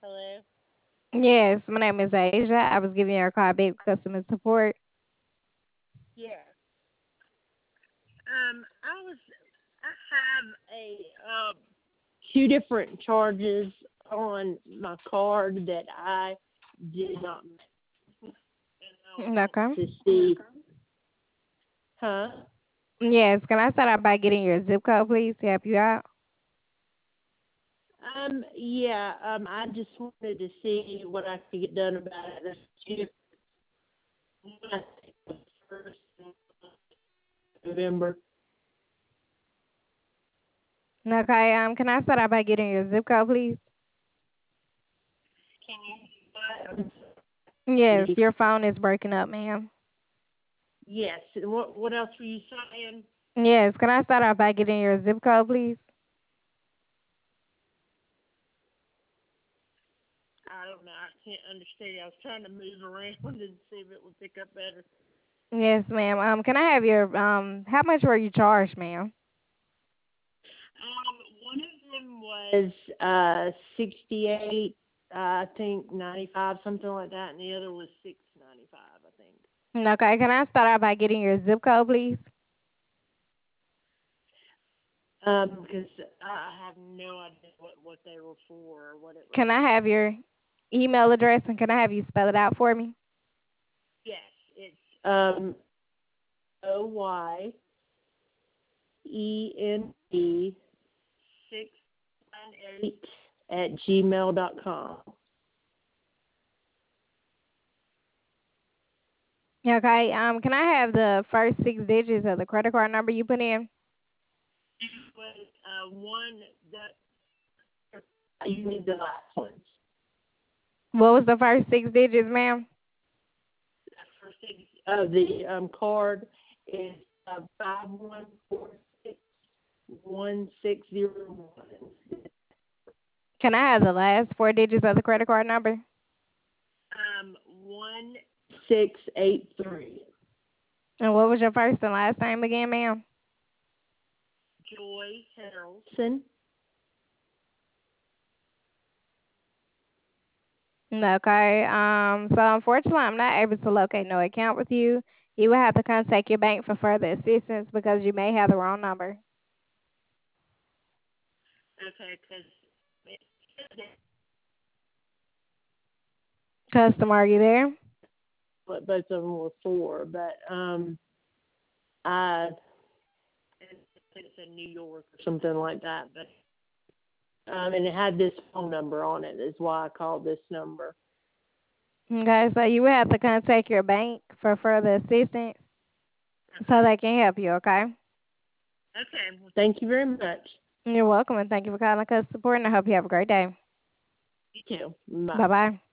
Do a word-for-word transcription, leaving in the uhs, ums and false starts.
Hello? Yes, my name is Asia. I was giving you a call back customer support. Yeah. Um, I was, I have a, um, two different charges on my card that I did not make. And I want Okay. to see, huh? Yes, can I start out by getting your zip code, please, to help you out? Um, yeah, um, I just wanted to see what I could get done about it. There's two different, one I think was first in November. Okay, um, can I start out by getting your zip code, please? Can you do that? Yes, your phone is breaking up, ma'am. Yes. What what else were you saying? Yes, can I start out by getting your zip code, please? I don't know. I can't understand. I was trying to move around and see if it would pick up better. Yes, ma'am. Um, can I have your um? How much were you charged, ma'am? Um, one of them was uh sixty eight, uh, I think ninety five, something like that, and the other was six ninety five, I think. Okay, can I start out by getting your zip code, please? Um, because I have no idea what what they were for or what it was Can I for. have your email address and can I have you spell it out for me? Yes, it's um O Y E N E six nine eight at gmail dot com. Okay. Um, can I have the first six digits of the credit card number you put in? Was uh one that you need the last ones. What was the first six digits, ma'am? First thing uh, the um card is uh, five one four six one six zero one. Can I have the last four digits of the credit card number? Um one six eight three. And what was your first and last name again, ma'am? Joy Harrelson. Okay. Um, so unfortunately, I'm not able to locate no account with you. You will have to contact your bank for further assistance because you may have the wrong number. Okay, because Customer, are you there? what both of them were for, but um I it's in New York or something like that, but um and it had this phone number on it is why I called this number. Okay, so you will have to contact your bank for further assistance so Okay. they can help you, okay? Okay. Well, thank you very much. You're welcome and thank you for calling us support and I hope you have a great day. You too. Bye. Bye bye.